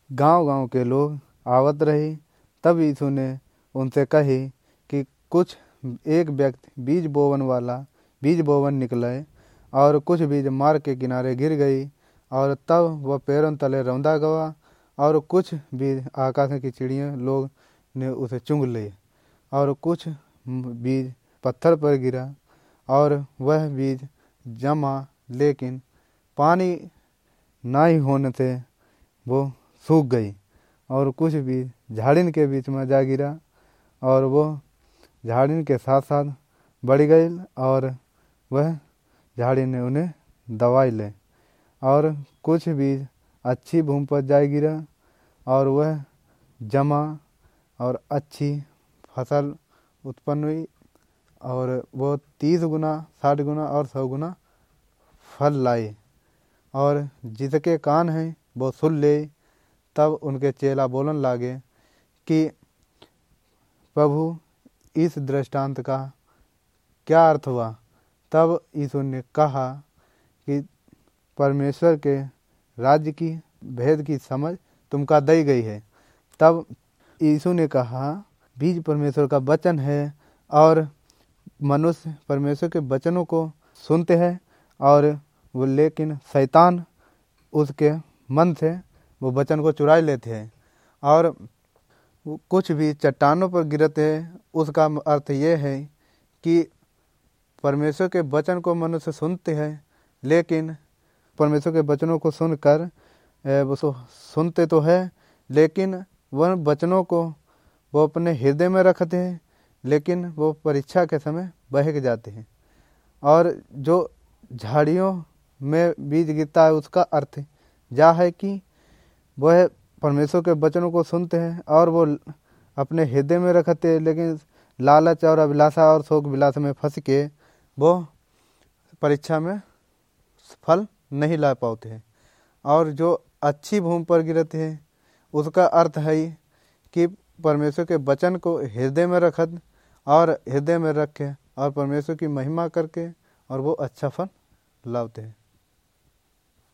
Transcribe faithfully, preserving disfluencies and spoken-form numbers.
गांव-गांव के लोग आवत रहे। तब यीशु ने उनसे कही कि कुछ एक व्यक्ति बीज बोवन वाला बीज बोवन निकले और कुछ बीज मार्ग के किनारे गिर गई और तब वह पेड़ों तले रौंदा गवा और कुछ बीज आकाश की चिड़िया लोग ने उसे चुंग लिए और कुछ बीज पत्थर पर गिरा और वह बीज जमा, लेकिन पानी नहीं होने से वो सूख गई। और कुछ बीज झाड़िन के बीच में जा गिरा और वो झाड़िन के साथ साथ बढ़ गई और वह झाड़ी ने उन्हें दबाई ले। और कुछ बीज अच्छी भूमि पर जा गिरा और वह जमा और अच्छी फसल उत्पन्न हुई और वो तीस गुना, साठ गुना और सौ गुना फल लाए। और जिसके कान हैं वो सुन ले। तब उनके चेला बोलन लागे कि प्रभु, इस दृष्टांत का क्या अर्थ हुआ? तब यीशु ने कहा कि परमेश्वर के राज्य की भेद की समझ तुमको दी गई है। तब यीशु ने कहा, बीज परमेश्वर का वचन है और मनुष्य परमेश्वर के वचनों को सुनते हैं और वो लेकिन शैतान उसके मन से वो वचन को चुरा लेते हैं और कुछ भी चट्टानों पर गिरते हैं। उसका अर्थ ये है कि परमेश्वर के वचन को मनुष्य सुनते हैं, लेकिन परमेश्वर के वचनों को सुनकर वो सुनते तो है, लेकिन वह वचनों को वो अपने हृदय में रखते हैं, लेकिन वो परीक्षा के समय बहक जाते हैं। और जो झाड़ियों में बीज गिरता है उसका अर्थ यह है कि वह परमेश्वर के वचनों को सुनते हैं और वो अपने हृदय में रखते हैं, लेकिन लालच और अभिलाषा और शोक विलास में फंस के वो परीक्षा में फल नहीं ला पाते हैं। और जो अच्छी भूमि पर गिरते हैं उसका अर्थ है कि परमेश्वर के वचन को हृदय में रखत और हृदय में रख के और परमेश्वर की महिमा करके और वो अच्छा फल लाते हैं।